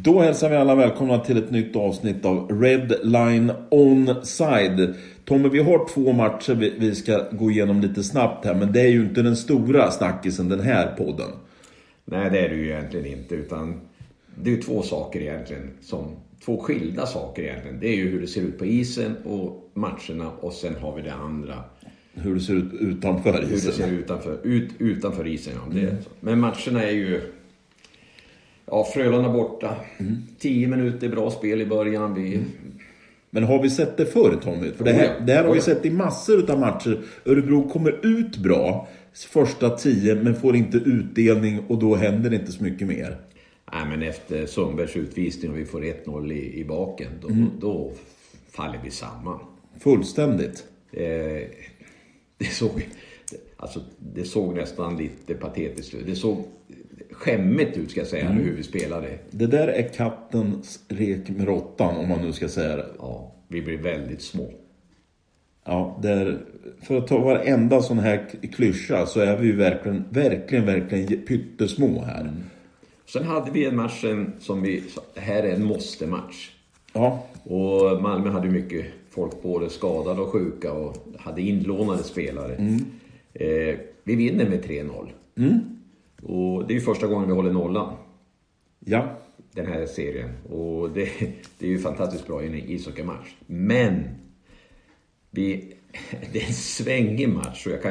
Då hälsar vi alla välkomna till ett nytt avsnitt av Red Line Onside. Tommy, vi har 2 matcher vi ska gå igenom lite snabbt här, men det är ju inte den stora snackisen den här podden. Nej, det är det ju egentligen inte, utan det är ju 2 saker egentligen, som 2 skilda saker egentligen. Det är ju hur det ser ut på isen och matcherna, och sen har vi det andra. Hur det ser ut utanför isen. Hur det ser ut utanför isen, ja. Det är så. Men matcherna är ju... Ja, Frölunda borta. 10 minuter bra spel i början. Men har vi sett det förr, Tommy? För det här har vi sett i massor av matcher. Örebro kommer ut bra första 10, men får inte utdelning, och då händer det inte så mycket mer. Nej, men efter Sundbergs utvisning och vi får 1-0 i baken, då faller vi samman. Fullständigt. Det såg nästan lite patetiskt ut. Det såg skämmigt ut, ska jag säga, hur vi spelade. Det där är kattens rek med råttan, om man nu ska säga det. Ja, vi blir väldigt små. Ja, för att ta varenda sån här klyscha så är vi ju verkligen pyttesmå här. Sen hade vi en match som här är en måste-match. Ja. Och Malmö hade mycket folk, både skadade och sjuka, och hade inlånade spelare. Vi vinner med 3-0. Och det är ju första gången vi håller nollan. Ja. Den här serien. Och det är ju fantastiskt bra i en ishockeymatch. Men det är en svängig match. Och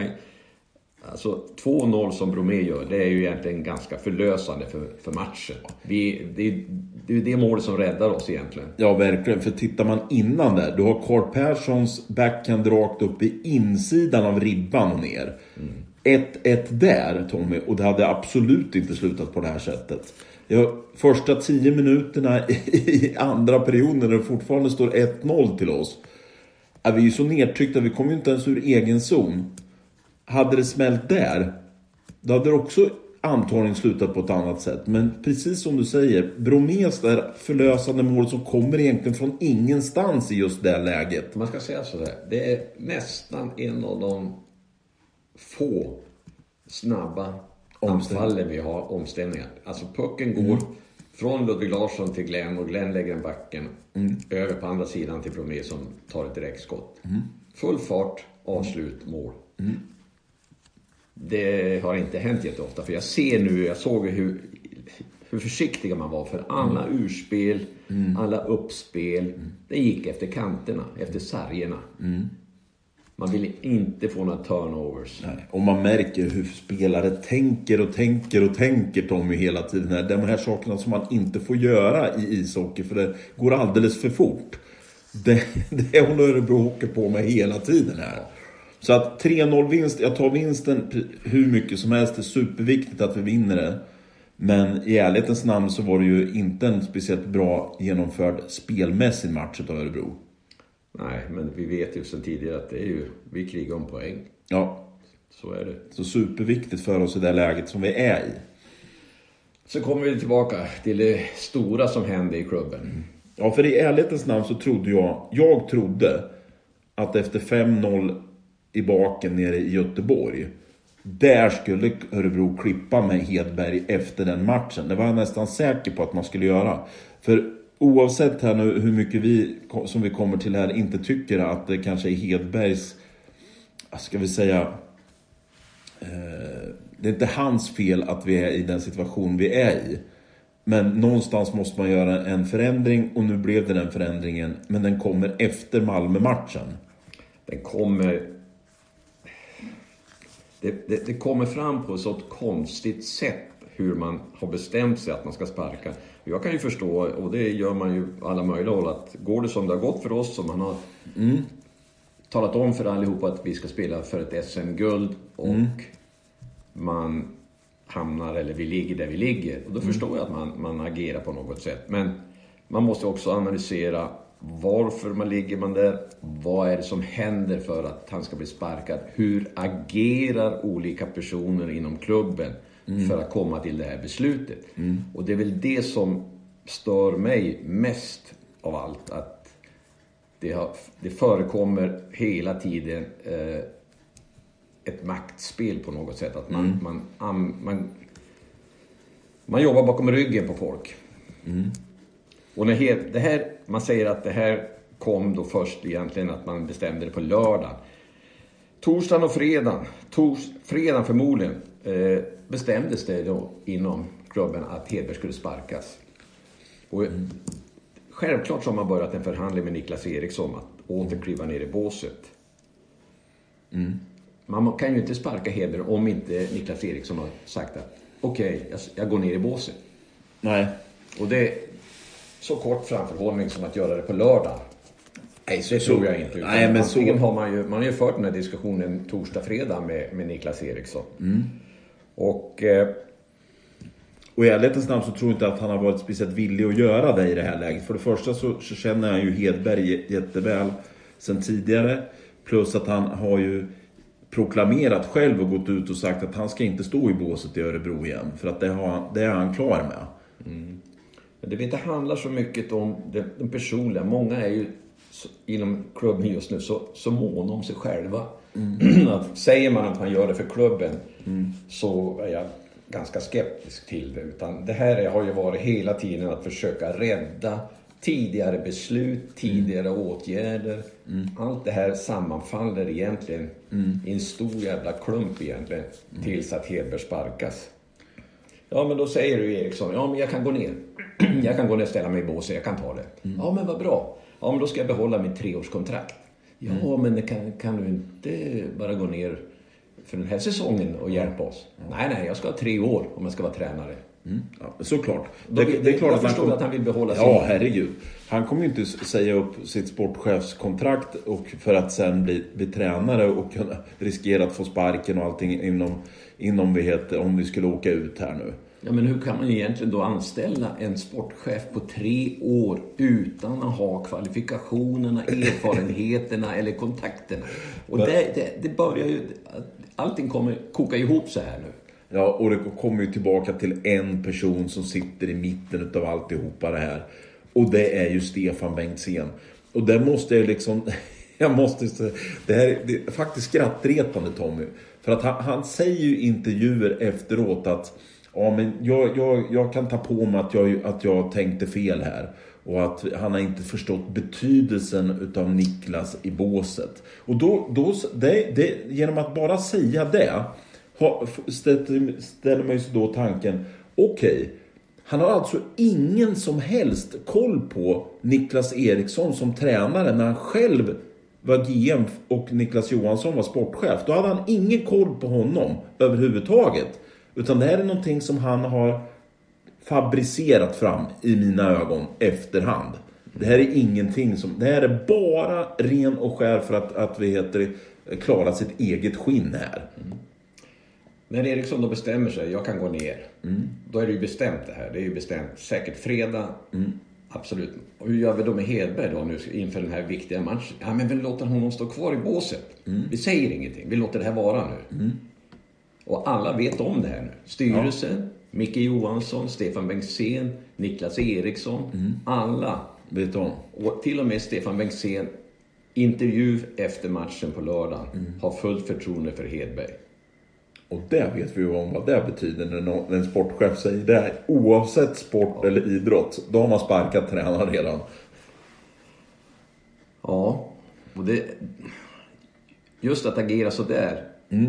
2-0 som Bromé gör, det är ju egentligen ganska förlösande för matchen. Det är det målet som räddar oss egentligen. Ja, verkligen. För tittar man innan där, du har Carl Perssons backhand rakt upp i insidan av ribban och ner. 1-1 där, Tommy, och det hade absolut inte slutat på det här sättet. Första 10 minuterna i andra perioden, när det fortfarande står 1-0 till oss, är vi ju så nedtryckta, vi kommer ju inte ens ur egen zon. Hade det smält där, då hade det också antagligen slutat på ett annat sätt. Men precis som du säger, Bromés där förlösande mål som kommer egentligen från ingenstans i just det läget. Man ska säga så där, det är nästan en av de få snabba anfallen vi har, omställningar. Alltså pucken går från Ludvig Larsson till Glenn, och Glenn lägger en backen över på andra sidan till Bromé som tar ett direktskott. Full fart, avslut, mål. Det har inte hänt jätteofta, för jag såg hur försiktiga man var, för alla urspel, alla uppspel, det gick efter kanterna, efter sargerna. Man vill inte få några turnovers. Nej. Och man märker hur spelare tänker Tommy hela tiden. De här sakerna som man inte får göra i ishockey, för det går alldeles för fort. Det håller Örebro åker på med hela tiden här. Så att 3-0 vinst, jag tar vinsten hur mycket som helst, det är superviktigt att vi vinner det. Men i ärlighetens namn så var det ju inte en speciellt bra genomförd spelmässig match av Örebro. Nej, men vi vet ju sedan tidigare att vi krigar om poäng. Ja. Så är det. Så superviktigt för oss i det läget som vi är i. Så kommer vi tillbaka till det stora som hände i klubben. Ja, för i ärlighetens namn så trodde jag trodde att efter 5-0 i baken nere i Göteborg, där skulle Örebro klippa med Hedberg efter den matchen. Det var jag nästan säker på att man skulle göra. För oavsett här nu hur mycket vi som vi kommer till här inte tycker att det kanske är Hedbergs, ska vi säga, det är inte hans fel att vi är i den situation vi är i. Men någonstans måste man göra en förändring, och nu blev det den förändringen. Men den kommer efter Malmö-matchen. Den kommer... Det kommer fram på ett sådant konstigt sätt hur man har bestämt sig att man ska sparka. Jag kan ju förstå, och det gör man ju alla möjliga håll, att går det som det har gått för oss, som man har talat om för allihopa att vi ska spela för ett SM-guld, och man hamnar, eller vi ligger där vi ligger, och då förstår jag att man agerar på något sätt. Men man måste också analysera varför ligger man där, vad är det som händer för att han ska bli sparkad, hur agerar olika personer inom klubben för att komma till det här beslutet. Och det är väl det som stör mig mest av allt, att det förekommer hela tiden ett maktspel på något sätt, att man jobbar bakom ryggen på folk. Och det här, man säger att det här kom då först egentligen att man bestämde det på lördag. Torsdagen och fredagen förmodligen bestämdes det då inom klubben att Hedberg skulle sparkas. Och självklart så har man börjat en förhandling med Niklas Eriksson att återkliva ner i båset. Man kan ju inte sparka Hedberg om inte Niklas Eriksson har sagt att okej, jag går ner i båset. Nej. Och det är så kort framförhållning som att göra det på lördag. Nej, så tror jag inte. Nej, men så har man ju fört den här diskussionen torsdag-fredag med Niklas Eriksson. Och i ärlighetens namn så tror jag inte att han har varit speciellt villig att göra det i det här läget. För det första så känner han ju Hedberg jätteväl sen tidigare. Plus att han har ju proklamerat själv och gått ut och sagt att han ska inte stå i båset i Örebro igen. För att det är han klar med. Det inte handlar så mycket om den personliga. Många är ju inom klubben just nu så mån om sig själva. Att säger man att han gör det för klubben så är jag ganska skeptisk till det. Utan det här har ju varit hela tiden att försöka rädda tidigare beslut, tidigare åtgärder. Allt det här sammanfaller egentligen i en stor jävla klump egentligen tills att Hedberg sparkas. Ja, men då säger du Eriksson, ja men jag kan gå ner. Jag kan gå ner och ställa mig i båset, jag kan ta det. Ja, men vad bra. Ja, men då ska jag behålla mitt 3-årskontrakt. Ja, men kan du inte bara gå ner för den här säsongen och hjälpa oss? Nej, jag ska ha 3 år om jag ska vara tränare. Ja, såklart. Det är klart att förstår att han vill behålla sin... Ja, herregud. Han kommer ju inte säga upp sitt sportchefskontrakt och för att sen bli tränare och kunna riskera att få sparken och allting inom om vi skulle åka ut här nu. Ja, men hur kan man egentligen då anställa en sportchef på 3 år utan att ha kvalifikationerna, erfarenheterna eller kontakterna? Och det börjar ju... Allting kommer koka ihop så här nu. Ja, och det kommer ju tillbaka till en person som sitter i mitten av alltihopa det här. Och det är ju Stefan Bengtzén. Och där måste jag liksom... det är faktiskt skrattretande, Tommy. För att han säger ju i intervjuer efteråt att ja, men jag kan ta på mig att jag tänkte fel här. Och att han har inte förstått betydelsen utav Niklas i båset. Och genom att bara säga det ställer man ju sig då tanken, okej, han har alltså ingen som helst koll på Niklas Eriksson som tränare när han själv var GM och Niklas Johansson var sportchef. Då hade han ingen koll på honom överhuvudtaget. Utan det här är någonting som han har fabricerat fram i mina ögon efterhand. Det här är ingenting det här är bara ren och skär för att klara sitt eget skinn här. När Eriksson då bestämmer sig, jag kan gå ner. Då är det ju bestämt det här. Det är ju bestämt. Säkert fredag. Absolut. Och hur gör vi då med Hedberg då nu inför den här viktiga matchen? Ja, men vi låter honom stå kvar i båset. Vi säger ingenting. Vi låter det här vara nu. Och alla vet om det här nu. Styrelsen, Micke Johansson, Stefan Bengtzén, Niklas Eriksson. Alla vet om. Och till och med Stefan Bengtzén, intervju efter matchen på lördagen, har fullt förtroende för Hedberg. Och det vet vi ju om vad det betyder när en sportchef säger det. Oavsett sport eller idrott, då har man sparkat tränaren redan. Ja, och just att agera så där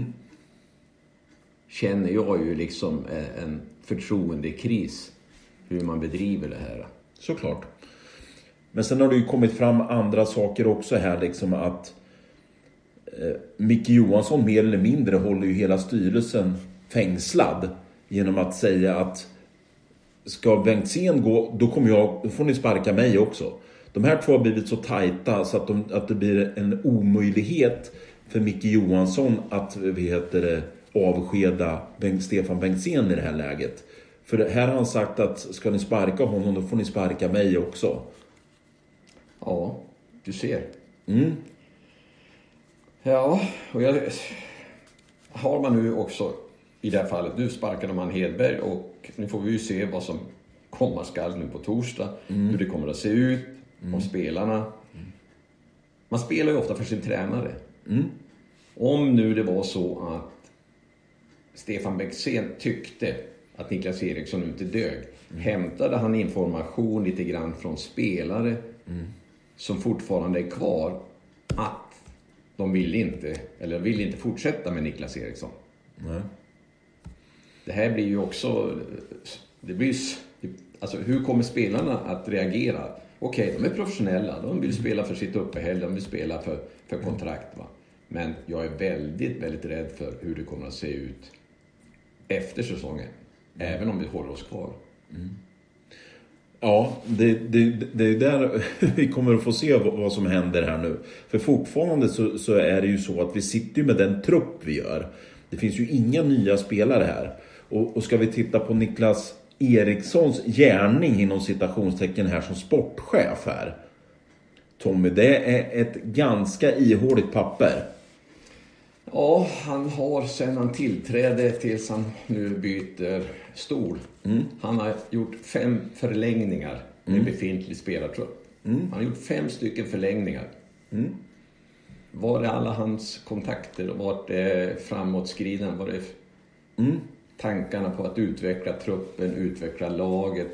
känner jag ju liksom en förtroendekris hur man bedriver det här. Såklart. Men sen har det ju kommit fram andra saker också här, liksom att Micke Johansson mer eller mindre håller ju hela styrelsen fängslad genom att säga att ska Bengtzén gå, då får ni sparka mig också. De här två har blivit så tajta så att det blir en omöjlighet för Micke Johansson att avskeda Stefan Bengtzén i det här läget. För här har han sagt att ska ni sparka honom, då får ni sparka mig också. Ja, du ser. Ja, och har man nu också i det här fallet, nu sparkade man Hedberg och nu får vi ju se vad som komma skall nu på torsdag. Hur det kommer att se ut, om spelarna. Man spelar ju ofta för sin tränare. Om nu det var så att Stefan Bengtzén tyckte att Niklas Eriksson inte dög. Hämtade han information lite grann från spelare som fortfarande är kvar att de vill inte fortsätta med Niklas Eriksson. Nej. Det här blir ju också, alltså hur kommer spelarna att reagera? Okej, de är professionella, de vill spela för sitt uppehälle, de vill spela för kontrakt, va? Men jag är väldigt, väldigt rädd för hur det kommer att se ut efter säsongen. Även om vi håller oss kvar. Ja, det är där vi kommer att få se vad som händer här nu. För fortfarande så är det ju så att vi sitter ju med den trupp vi gör. Det finns ju inga nya spelare här. Och ska vi titta på Niklas Erikssons gärning inom citationstecken här som sportchef här. Tommy, det är ett ganska ihåligt papper. Ja, han har sedan han tillträdde tills han nu byter stol. Han har gjort 5 förlängningar med befintlig spelartrupp. Han har gjort 5 stycken förlängningar. Var är alla hans kontakter? Var det framåtskridan? Var det tankarna på att utveckla truppen, utveckla laget?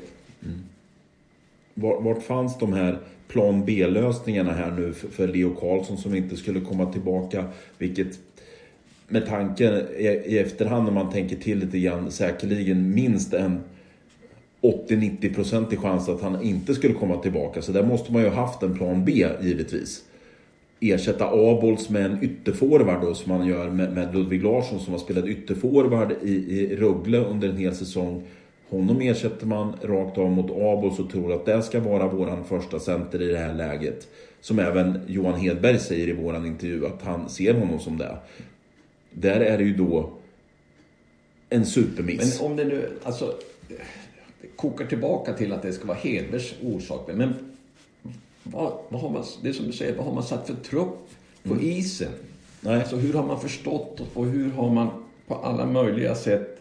Vart fanns de här plan B-lösningarna här nu för Leo Karlsson som inte skulle komma tillbaka? Vilket med tanken i efterhand när man tänker till lite grann säkerligen minst en 80-90% chans att han inte skulle komma tillbaka. Så där måste man ju ha haft en plan B givetvis. Ersätta Abols med en ytterforward då, som man gör med Ludvig Larsson som har spelat ytterforward i Rögle under en hel säsong. Honom ersätter man rakt av mot Abols och tror att det ska vara våran första center i det här läget. Som även Johan Hedberg säger i våran intervju att han ser honom som det. Där är det ju då en supermiss. Men om det nu alltså det kokar tillbaka till att det ska vara Hedbergs orsak. Men vad har man, det är som du säger, vad har man satt för trupp på isen? Nej. Alltså hur har man förstått och hur har man på alla möjliga sätt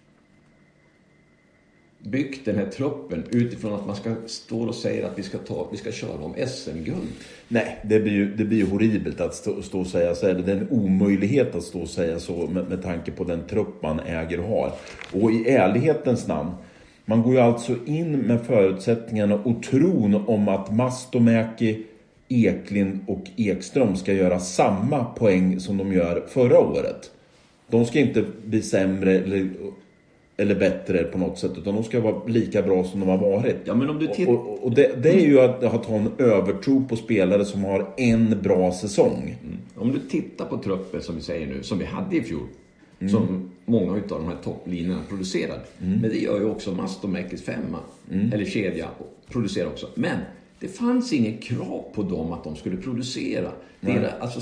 byggt den här truppen utifrån att man ska stå och säga att vi ska köra om SM-guld? Nej, det blir ju horribelt att stå och säga så. Det är en omöjlighet att stå och säga så med tanke på den trupp man äger och har. Och i ärlighetens namn, man går ju alltså in med förutsättningarna och tron om att Mastomäki, Eklind och Ekström ska göra samma poäng som de gör förra året. De ska inte bli sämre eller bättre på något sätt, utan de ska vara lika bra som de har varit. Ja, men om du och det är ju att ha en övertro på spelare som har en bra säsong. Om du tittar på truppen som vi säger nu, som vi hade i fjol, som många av de här topplinjerna producerade. Men det gör ju också Mastomäkis 5 eller kedja producerar också. Men det fanns ingen krav på dem att de skulle producera. Alltså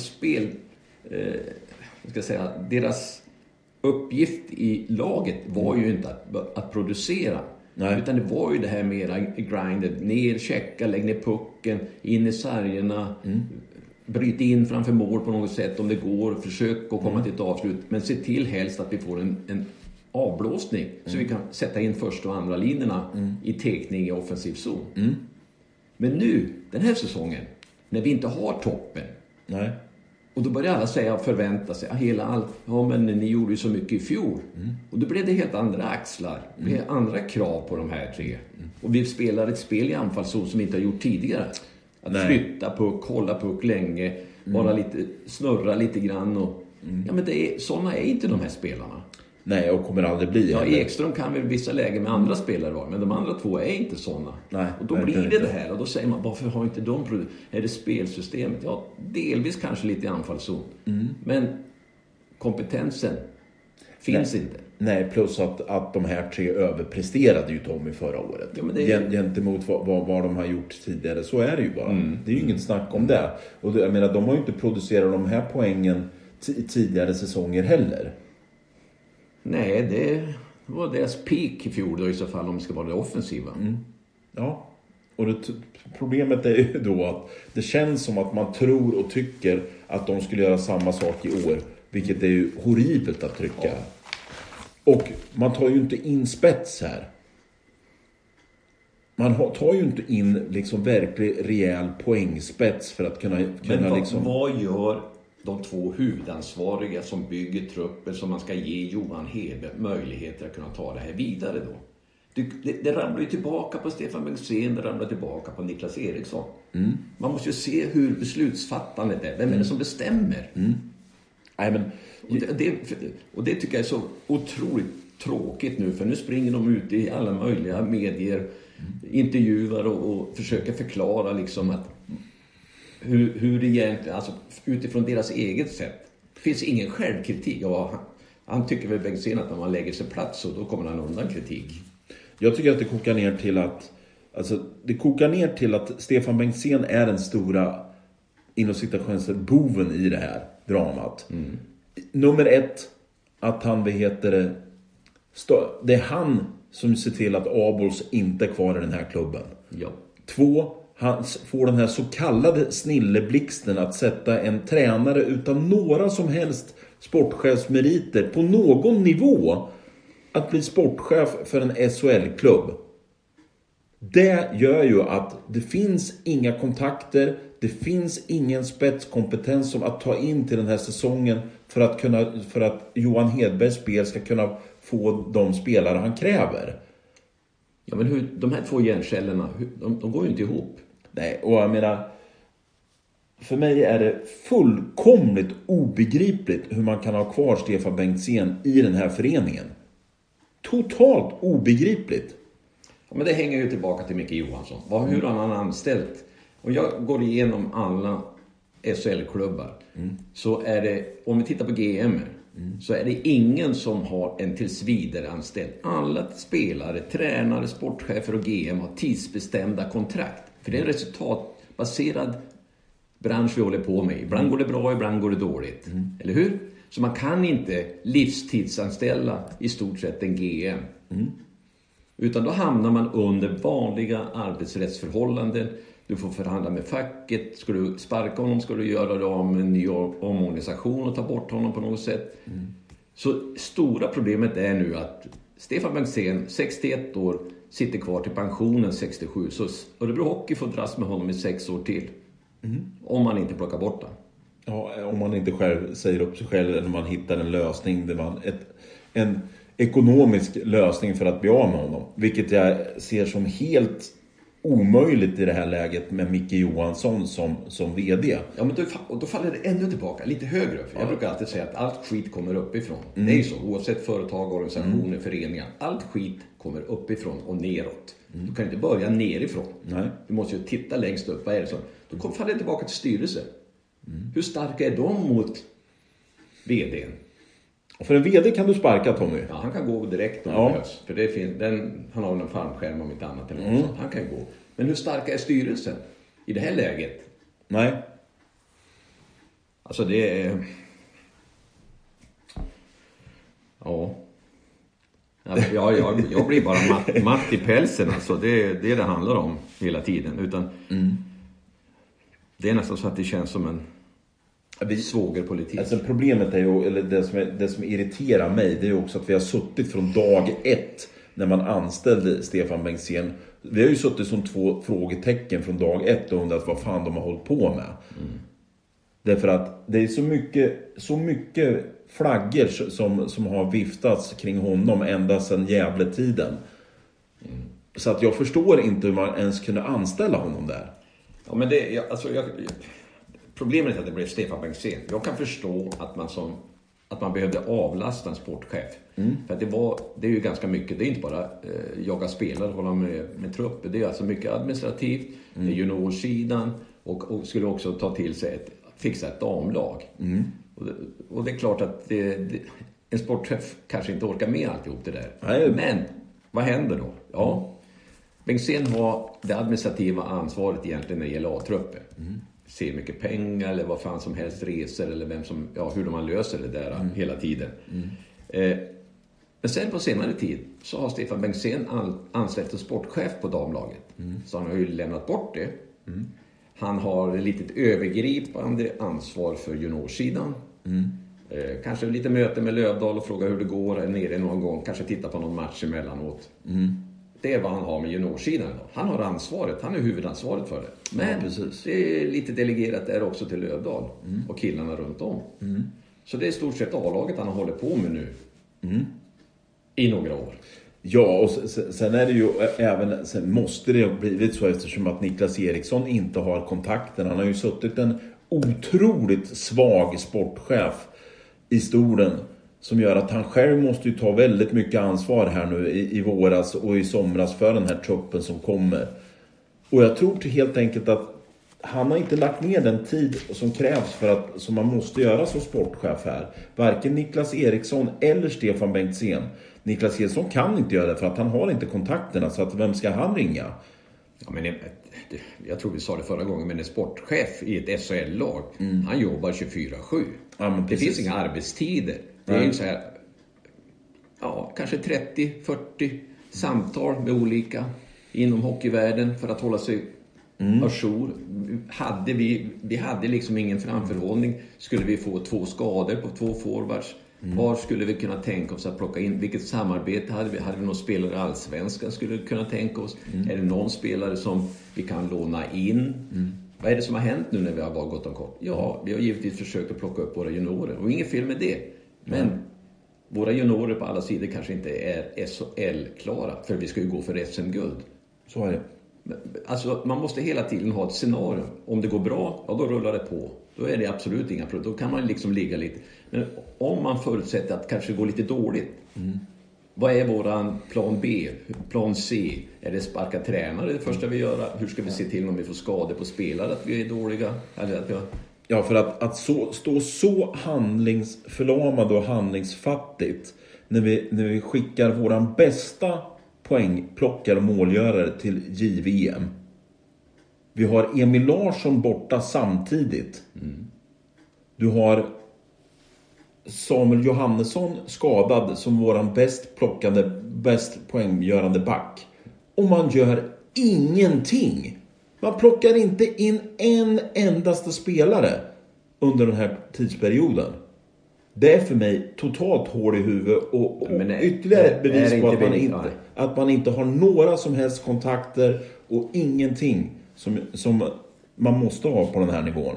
deras uppgift i laget var ju inte att producera. Nej. Utan det var ju det här mera grindet. Ner, checka, lägg ner pucken, in i sargerna, bryt in framför mål på något sätt om det går. Försök att komma till ett avslut. Men se till helst att vi får en avblåsning. Så vi kan sätta in första och andra linjerna i tekning i offensiv zon. Men nu, den här säsongen, när vi inte har toppen. Nej. Och då börjar alla säga och förvänta sig. Ja, men ni gjorde ju så mycket i fjol. Och då blev det helt andra axlar. Det blev andra krav på de här 3. Och vi spelar ett spel i anfallszon som vi inte har gjort tidigare. Att flytta puck, hålla puck länge. Bara snurra lite grann. Och, ja, men sådana är inte de här spelarna. Nej, och kommer aldrig bli. Ja, Ekström kan väl vissa lägen med andra spelare vara. Men de andra 2 är inte sådana. Nej, och då blir det här. Och då säger man, varför har inte de är det spelsystemet? Ja, delvis kanske lite i anfallszon. Men kompetensen finns inte. Nej, plus att de här 3 överpresterade ju Tommy förra året. Ja, men gentemot vad de har gjort tidigare. Så är det ju bara. Det är ju inget snack om det. Och jag menar, de har ju inte producerat de här poängen tidigare säsonger heller. Nej, det var deras peak i fjol då, i så fall om det ska vara det offensiva. Ja, och problemet är ju då att det känns som att man tror och tycker att de skulle göra samma sak i år. Vilket är ju horribelt att trycka. Ja. Och man tar ju inte in spets här. Man tar ju inte in liksom verklig rejäl poängspets för att kunna men liksom... vad gör de två huvudansvariga som bygger truppen, som man ska ge Johan Hedberg möjligheter att kunna ta det här vidare då. Det ramlar ju tillbaka på Stefan Bengtzén, det ramlar tillbaka på Niklas Eriksson. Man måste ju se hur beslutsfattandet är. Vem är det som bestämmer? Nej, men... och det tycker jag är så otroligt tråkigt nu. För nu springer de ut i alla möjliga medier, intervjuar och försöker förklara liksom att hur det egentligen, alltså utifrån deras eget sätt. Det finns ingen självkritik. Han tycker väl Bengtzén att när man lägger sig plats och då kommer han undan kritik. Jag tycker att det kokar ner till att Stefan Bengtzén är den stora inom citationstecken boven i det här dramat. Nummer 1, att han det är han som ser till att Abols inte är kvar i den här klubben. 2, han får den här så kallade snilleblixten att sätta en tränare utan några som helst sportchefsmeriter på någon nivå att bli sportchef för en SHL-klubb. Det gör ju att det finns inga kontakter, det finns ingen spetskompetens som att ta in till den här säsongen för att Johan Hedbergs spel ska kunna få de spelare han kräver. Ja, men de här två hjärncellerna, de går ju inte ihop. Nej, och jag menar, för mig är det fullkomligt obegripligt hur man kan ha kvar Stefan Bengtzén i den här föreningen. Totalt obegripligt. Ja, men det hänger ju tillbaka till Micke Johansson. Hur har han anställt? Och jag går igenom alla SHL-klubbar. Så är det, om vi tittar på GM, så är det ingen som har en tillsvidare anställd. Alla spelare, tränare, sportchefer och GM har tidsbestämda kontrakt. För det är en resultatbaserad bransch vi håller på med. Ibland går det bra, ibland går det dåligt. Eller hur? Så man kan inte livstidsanställa i stort sett en GM. Utan då hamnar man under vanliga arbetsrättsförhållanden. Du får förhandla med facket. Ska du sparka honom, ska du göra det om en ny omorganisation och ta bort honom på något sätt. Så stora problemet är nu att Stefan Bengtzén, 61 år, sitter kvar till pensionen 67. Så Örebro Hockey får dras med honom i 6 år till. Om man inte plockar bort den. Ja, om man inte själv säger upp sig själv eller man hittar en lösning. Det var en ekonomisk lösning för att bli av med honom. Vilket jag ser som helt omöjligt i det här läget med Micke Johansson som vd. Ja, men då faller det ännu tillbaka, lite högre. För jag brukar alltid säga att allt skit kommer uppifrån. Det är ju så, oavsett företag, organisationer, föreningar. Allt skit kommer uppifrån och neråt. Du kan inte börja nerifrån. Nej. Du måste ju titta längst upp. Vad är det som? Då faller det tillbaka till styrelsen. Hur starka är de mot vdn? Och för en vd kan du sparka, Tommy. Ja, han kan gå direkt om det behövs. För han har en fallskärm om inte annat. Eller något sånt. Han kan gå. Men hur starka är styrelsen i det här läget? Nej. Alltså det är... Ja. Jag blir bara matt i pälsen. Alltså det är det handlar om hela tiden. Utan det är nästan så att det känns som en svågerpolitik. Alltså problemet är ju, eller det som irriterar mig, det är ju också att vi har suttit från dag 1 när man anställde Stefan Bengtzén. Vi har ju suttit som 2 frågetecken från dag 1 och undrat vad fan de har hållit på med. Därför att det är så mycket flaggor som har viftats kring honom ända sedan Gävle-tiden. Så att jag förstår inte hur man ens kunde anställa honom där. Ja, men problemet är att det blev Stefan Bengtzén. Jag kan förstå att man behövde avlasta en sportchef. För att det är ju ganska mycket. Det är inte bara jaga spelare, hålla med trupper. Det är alltså mycket administrativt. Det är juniorsidan och skulle också ta till sig fixa ett damlag. Och det är klart att en sportchef kanske inte orkar med alltihop det där. Nej. Men vad händer då? Ja, Bengtzén har det administrativa ansvaret egentligen när det gäller A-trupper. Se mycket pengar eller vad fan som helst, resor eller hur man löser det där hela tiden. Men sen på senare tid så har Stefan Bengtzén anställt en sportchef på damlaget. Så han har ju lämnat bort det. Han har ett litet övergripande ansvar för juniorsidan. Kanske lite möte med Lövdal och fråga hur det går nere någon gång. Kanske titta på någon match emellanåt. Det är vad han har med juniorsidan. Han har ansvaret, han är huvudansvaret för det. Men det är lite delegerat där också till Lövdahl och killarna runt om. Så det är i stort sett A-laget han håller på med nu. I några år. Ja, och sen är det ju även, sen måste det ha blivit så eftersom att Niklas Eriksson inte har kontakten. Han har ju suttit en otroligt svag sportchef i stolen som gör att han själv måste ju ta väldigt mycket ansvar här nu i våras och i somras för den här truppen som kommer. Och jag tror helt enkelt att han har inte lagt ner den tid som krävs för att, som man måste göra som sportchef här. Varken Niklas Eriksson eller Stefan Bengtzén. Niklas Eriksson kan inte göra det för att han har inte kontakterna, så att vem ska han ringa? Ja, men jag tror vi sa det förra gången, men en sportchef i ett SHL-lag, han jobbar 24/7. Ja, det finns inga arbetstider. Det är ju så här, kanske 30-40 samtal med olika inom hockeyvärlden för att hålla sig ajour. Vi hade liksom ingen framförhållning. Skulle vi få 2 skador på 2 forwards? Var skulle vi kunna tänka oss att plocka in? Vilket samarbete hade vi? Hade vi någon spelare i Allsvenskan skulle vi kunna tänka oss? Är det någon spelare som vi kan låna in? Vad är det som har hänt nu när vi har bara gått omkring? Ja, vi har givetvis försökt att plocka upp våra juniorer. Och inget fel med det. Men våra juniorer på alla sidor kanske inte är SHL-klara. För vi ska ju gå för SM-guld. Så är det. Alltså, man måste hela tiden ha ett scenario. Om det går bra, då rullar det på. Då är det absolut inga problem. Då kan man liksom ligga lite. Men om man förutsätter att det kanske går lite dåligt. Vad är våran plan B? Plan C? Är det sparka tränare det första vi gör? Hur ska vi se till om vi får skador på spelare att vi är dåliga? Eller att Ja, för att stå så handlingsförlamad och handlingsfattigt när vi skickar våran bästa poängplockare och målgörare till JVM. Vi har Emil Larsson borta samtidigt. Du har Samuel Johannesson skadad som våran bäst poänggörande back. Och man gör ingenting. Man plockar inte in en endaste spelare under den här tidsperioden. Det är för mig totalt hål i huvudet och ytterligare ett bevis på att man inte har några som helst kontakter och ingenting som man måste ha på den här nivån.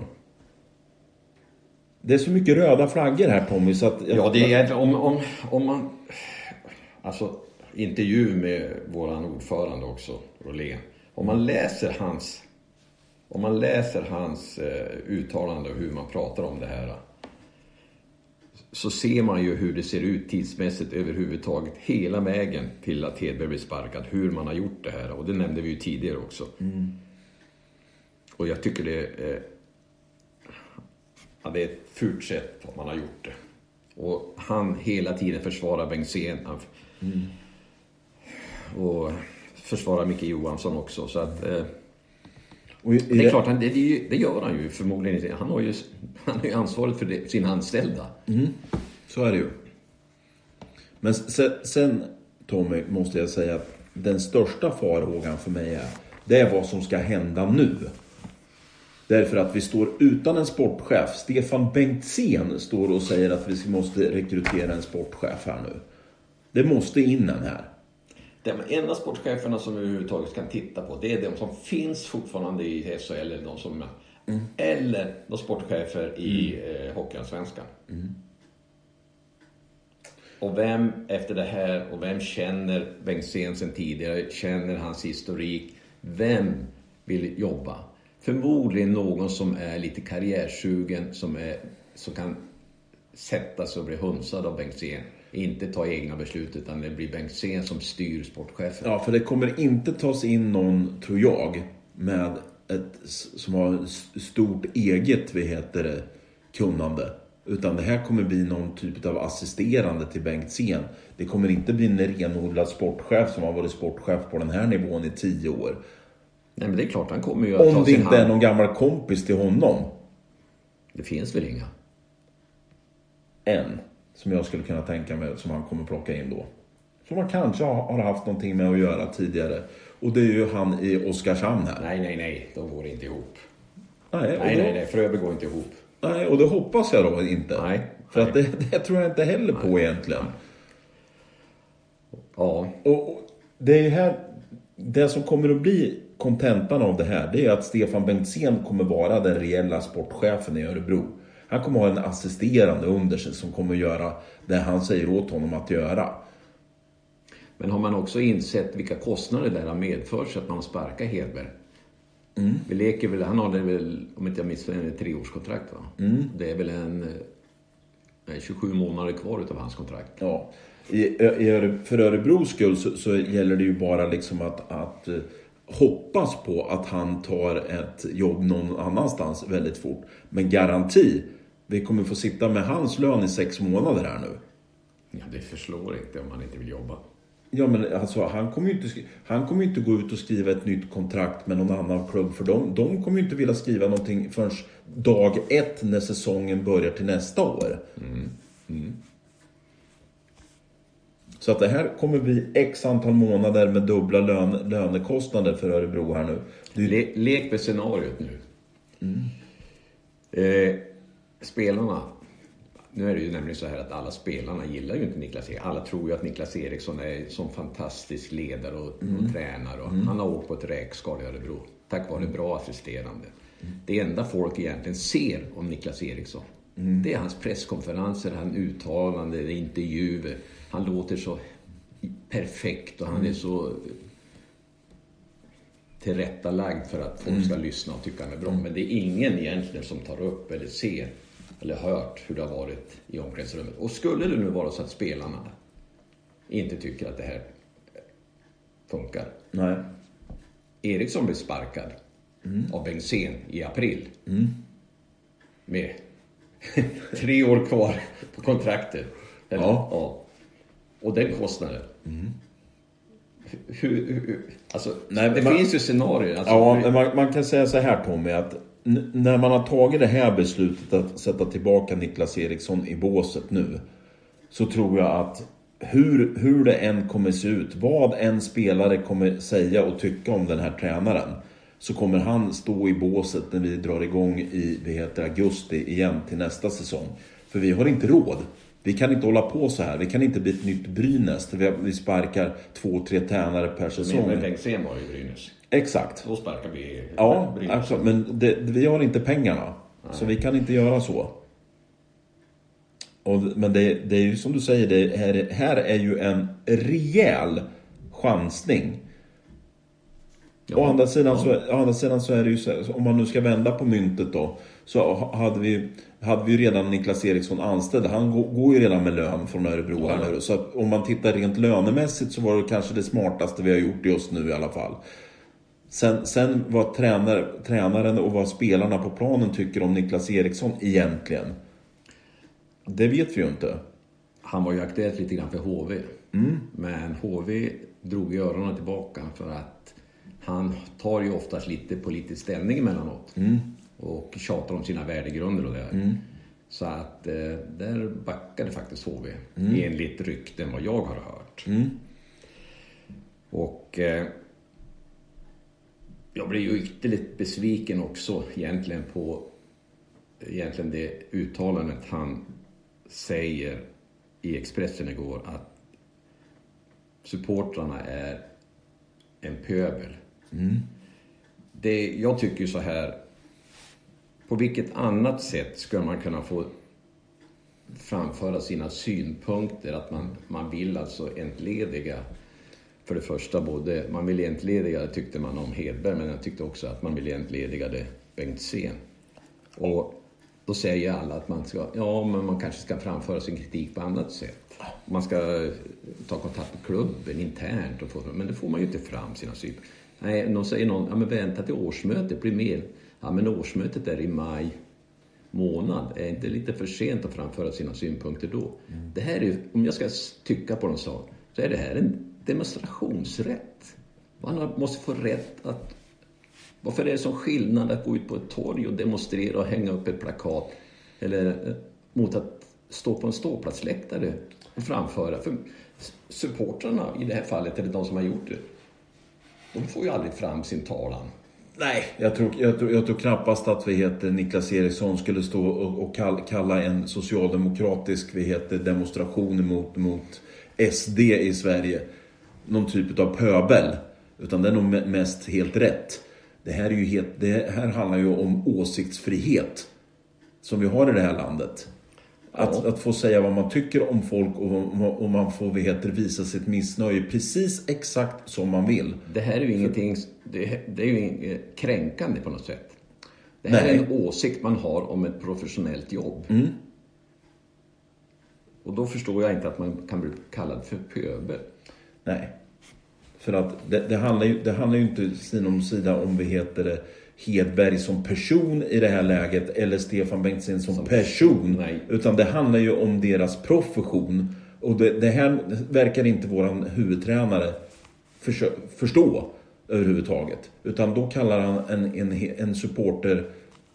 Det är så mycket röda flaggor här, Tommy, så att ja, det är egentligen om man alltså intervju med våran ordförande också, Rolén. Om man läser hans uttalande och hur man pratar om det här, så ser man ju hur det ser ut tidsmässigt överhuvudtaget hela vägen till att Hedberg blir sparkad. Hur man har gjort det här. Och det nämnde vi ju tidigare också. Och jag tycker det är ett fult sätt att man har gjort det. Och han hela tiden försvarar Bengtzén. Och försvarar Micke Johansson också. Så att det är klart, det gör han ju förmodligen inte. Han har ju ansvaret för sina anställda. Så är det ju. Men sen Tommy, måste jag säga att den största farhågan för mig det är vad som ska hända nu. Därför att vi står utan en sportchef. Stefan Bengtzén står och säger att vi måste rekrytera en sportchef här nu. Det måste in en här. De enda sportcheferna som vi överhuvudtaget kan titta på, det är de som finns fortfarande i SHL eller de som eller de sportchefer i Hockeyallsvenskan. Och vem efter det här, och vem känner Bengtzén sen tidigare, känner hans historik, vem vill jobba? Förmodligen någon som är lite karriärsugen, som kan sätta sig och bli hunsad av Bengtzén. Inte ta egna beslut, utan det blir Bengtzén som styr sportchefen. Ja, för det kommer inte tas in någon, tror jag, med som har stort eget, kunnande. Utan det här kommer bli någon typ av assisterande till Bengtzén. Det kommer inte bli en renodlad sportchef som har varit sportchef på den här nivån i 10 år. Nej, men det är klart han kommer ju att ta sin hand. Om det inte är någon gammal kompis till honom. Det finns väl inga? En som jag skulle kunna tänka mig som han kommer plocka in då. Som han kanske har haft någonting med att göra tidigare. Och det är ju han i Oskarshamn här. Nej, de går inte ihop. Nej, Fröberg går inte ihop. Nej, och det hoppas jag då inte. Nej. För att det tror jag inte heller på egentligen. Ja. Och det är ju här, det som kommer att bli kontentan av det här, det är att Stefan Bengtzén kommer vara den reella sportchefen i Örebro. Han kommer ha en assisterande under sig som kommer göra det han säger åt honom att göra. Men har man också insett vilka kostnader det har medfört så att man sparkar Hedberg? Vi leker väl, han har det väl, om inte jag missar, en 3-årskontrakt, va? Det är väl 27 månader kvar utav hans kontrakt. Ja. För Örebros skull så gäller det ju bara liksom att hoppas på att han tar ett jobb någon annanstans väldigt fort. Men garanti, vi kommer få sitta med hans lön i 6 månader här nu. Ja, det förslår inte om han inte vill jobba. Ja, men alltså, han kommer ju inte gå ut och skriva ett nytt kontrakt med någon annan klubb. För de kommer ju inte vilja skriva någonting förrän dag 1 när säsongen börjar till nästa år. Så att det här kommer bli x antal månader med dubbla lönekostnader för Örebro här nu. Lek med scenariot nu. Spelarna. Nu är det ju nämligen så här att alla spelarna gillar ju inte Niklas Eriksson. Alla tror ju att Niklas Eriksson är som fantastisk ledare och tränare. Och han har åkt på ett räkskal i Örebro. Tack vare bra assisterande. Det enda folk egentligen ser om Niklas Eriksson. Det är hans presskonferenser, han uttalande, intervjuer. Han låter så perfekt och han är så tillrättalagd för att folk ska lyssna och tycka han är bra. Men det är ingen egentligen som tar upp eller ser eller hört hur det har varit i omklädningsrummet. Och skulle det nu vara så att spelarna inte tycker att det här funkar. Nej. Eriksson blir sparkad av Bengtzén i april. Med 3 år kvar på kontraktet. Eller, ja. Och den kostnaden. Alltså, det finns ju scenarier. Alltså, ja, man kan säga så här, Tommy, att när man har tagit det här beslutet att sätta tillbaka Niklas Eriksson i båset nu, så tror jag att hur det än kommer se ut, vad en spelare kommer säga och tycka om den här tränaren, så kommer han stå i båset när vi drar igång i augusti igen till nästa säsong. För vi har inte råd. Vi kan inte hålla på så här. Vi kan inte bli ett nytt Brynäs. Vi sparkar 2-3 tränare per säsong. Men Bengtzén var ju Brynäs. Exakt. Då sparkar vi Ja, Brynäs. alltså, men vi har inte pengarna. Nej. Så vi kan inte göra så. Men det är ju som du säger, det här är ju en rejäl chansning. Ja. Å andra sidan så är det ju så, om man nu ska vända på myntet då, så hade vi redan Niklas Eriksson anställd. Han går ju redan med lön från Örebro här nu. Så att om man tittar rent lönemässigt så var det kanske det smartaste vi har gjort just nu i alla fall. Sen vad tränaren och vad spelarna på planen tycker om Niklas Eriksson egentligen, det vet vi ju inte. Han var ju aktuellt lite grann för HV. Men HV drog öronen tillbaka för att han tar ju oftast lite politisk ställning emellanåt. Och tjatar om sina värdegrunder och det. Så att där backade faktiskt HV. Enligt rykten vad jag har hört. Och jag blir ju ytterligt besviken också egentligen på det uttalandet han säger i Expressen igår, att supportrarna är en pöbel. Jag tycker så här, på vilket annat sätt ska man kunna få framföra sina synpunkter, att man vill alltså entlediga, för det första man vill entlediga, tyckte man om Hedberg, men jag tyckte också att man vill entlediga Bengtzén. Och då säger alla att men man kanske ska framföra sin kritik på annat sätt. Man ska ta kontakt med klubben internt men det får man ju inte fram sina synpunkter. Nej, någon säger men vänta till årsmötet blir mer. Ja, men årsmötet är i maj månad. Är inte lite för sent att framföra sina synpunkter då? Det här är, om jag ska tycka på någon sak, så är det här en demonstrationsrätt. Man måste få rätt att... Varför är det som skillnad att gå ut på ett torg och demonstrera och hänga upp ett plakat, eller mot att stå på en ståplatsläktare och framföra? För supportrarna i det här fallet, eller de som har gjort det, de får ju aldrig fram sin talan. Nej, jag tror knappast att Niklas Eriksson skulle stå och kalla en socialdemokratisk demonstration mot SD i Sverige någon typ av pöbel. Utan det är nog mest helt rätt. Det här handlar ju om åsiktsfrihet som vi har i det här landet. Att få säga vad man tycker om folk och man får visa sitt missnöje precis exakt som man vill. Det här är ju ingenting, det är ju inget kränkande på något sätt. Det här är en åsikt man har om ett professionellt jobb. Och då förstår jag inte att man kan bli kallad för pöbel. Nej. För att det handlar ju inte sida om sida om Hedberg som person i det här läget eller Stefan Bengtzén som person. Nej. Utan det handlar ju om deras profession. Och det här verkar inte våran huvudtränare förstå överhuvudtaget. Utan då kallar han en supporter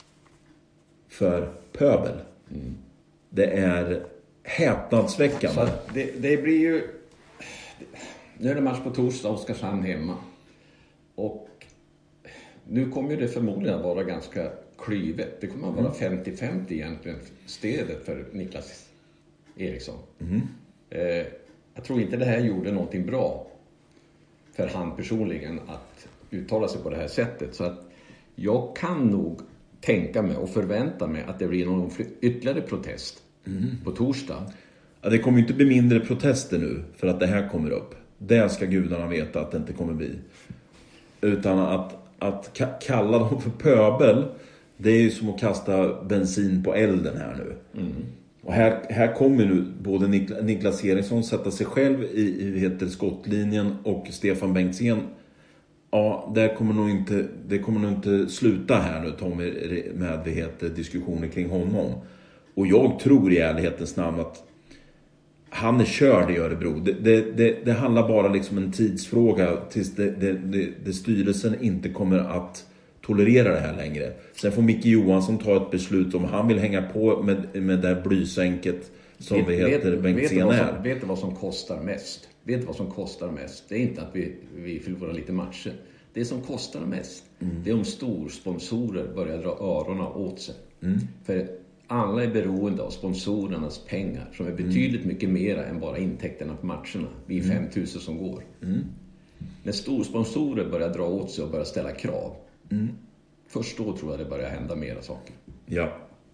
för pöbel. Det är häpnadsväckande. Så det blir ju... Nu är det match på torsdag, Oskarshamn hemma. Och nu kommer det förmodligen att vara ganska klyvet. Det kommer att vara 50-50 egentligen, stedet för Niklas Eriksson. Jag tror inte det här gjorde någonting bra för han personligen att uttala sig på det här sättet. Så att jag kan nog tänka mig och förvänta mig att det blir någon ytterligare protest på torsdag. Ja, det kommer ju inte bli mindre protester nu för att det här kommer upp. Det ska gudarna veta att det inte kommer bli. Utan att kalla dem för pöbel, det är ju som att kasta bensin på elden här nu. Och här kommer nu både Niklas Eriksson sätta sig själv i skottlinjen och Stefan Bengtzén. Ja, det kommer nog inte sluta här nu, Tommy, med diskussioner kring honom. Och jag tror i ärlighetens namn att han är körd i Örebro. Det handlar bara liksom en tidsfråga tills det styrelsen inte kommer att tolerera det här längre. Sen får Micke Johansson ta ett beslut om han vill hänga på med det blysänket som Bengtzén är. Vet du vad som kostar mest? Vet du vad som kostar mest? Det är inte att vi förlorar lite matcher. Det som kostar mest, det är om storsponsorer börjar dra öronen åt sig. För alla är beroende av sponsorernas pengar som är betydligt mycket mer än bara intäkterna på matcherna. Vi är 5000 som går. När storsponsorer börjar dra åt sig och börjar ställa krav, först då tror jag det börjar hända mera saker. Ja.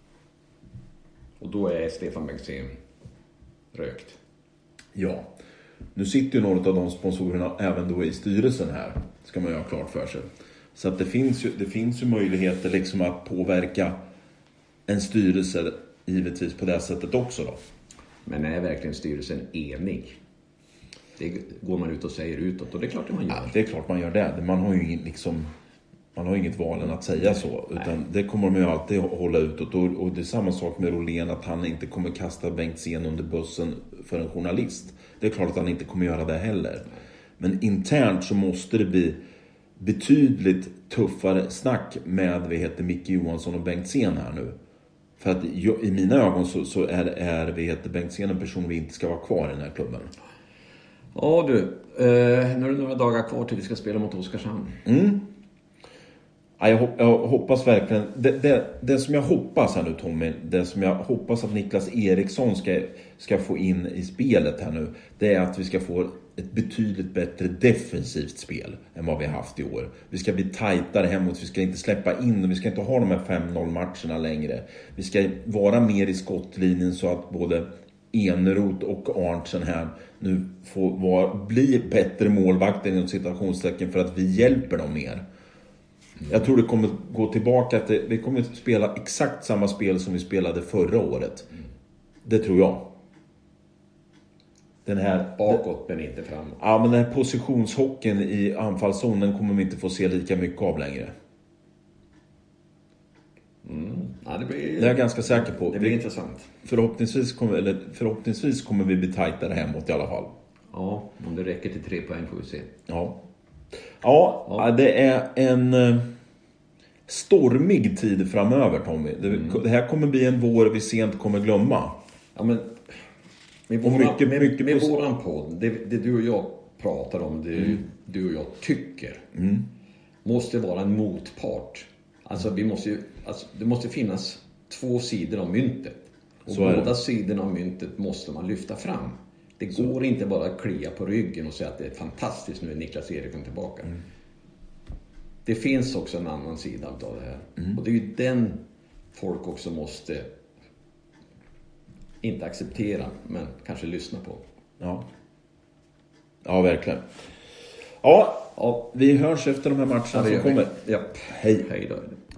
Och då är Stefan Bengtzén rökt. Ja. Nu sitter ju några av de sponsorerna även då i styrelsen här. Ska man ju ha klart för sig. Så att det finns ju möjligheter liksom att påverka en styrelse givetvis på det sättet också då. Men är verkligen styrelsen enig? Det går man ut och säger utåt och det är klart att man gör. Ja, det är klart man gör det. Man har inget val än att säga så. Utan det kommer man ju alltid hålla utåt. Och det är samma sak med Rolén, att han inte kommer kasta Bengtzén under bussen för en journalist. Det är klart att han inte kommer göra det heller. Men internt så måste det bli betydligt tuffare snack med Micke Johansson och Bengtzén här nu. För att i mina ögon så är Bengtzén en person vi inte ska vara kvar i den här klubben. Ja du, nu är det några dagar kvar till vi ska spela mot Oskarshamn. Ja, jag hoppas verkligen. Det som jag hoppas här nu, Tommy, det som jag hoppas att Niklas Eriksson ska få in i spelet här nu, det är att vi ska få ett betydligt bättre defensivt spel än vad vi har haft i år. Vi ska bli tajtare hemåt, vi ska inte släppa in och vi ska inte ha de här 5-0 matcherna längre. Vi ska vara mer i skottlinjen så att både Eneroth och Arntzen här nu får bli bättre målvakter inom citationstecken för att vi hjälper dem mer. Jag tror det kommer gå tillbaka att vi kommer att spela exakt samma spel som vi spelade förra året. Det tror jag. Den här bakåt men inte framåt. Ja, men den här positionshockeyn i anfallszonen kommer vi inte få se lika mycket av längre. Ja, det är jag ganska säker på. Det blir intressant. Förhoppningsvis kommer vi bli tajtare hemåt i alla fall. Ja, om det räcker till 3 poäng får vi se. Ja, det är en stormig tid framöver, Tommy. Det här kommer bli en vår vi sent kommer glömma. Ja, men med våran podd, det du och jag pratar om, det du och jag tycker, måste vara en motpart. Alltså det måste finnas 2 sidor av myntet. Och båda sidorna av myntet måste man lyfta fram. Det går inte bara att klia på ryggen och säga att det är fantastiskt nu är Niklas Eriksson tillbaka. Det finns också en annan sida av det här. Och det är ju den folk också måste inte acceptera, men kanske lyssna på. Ja, verkligen. Ja, vi hörs efter de här matcherna som kommer. Ja. Hej. Hej då.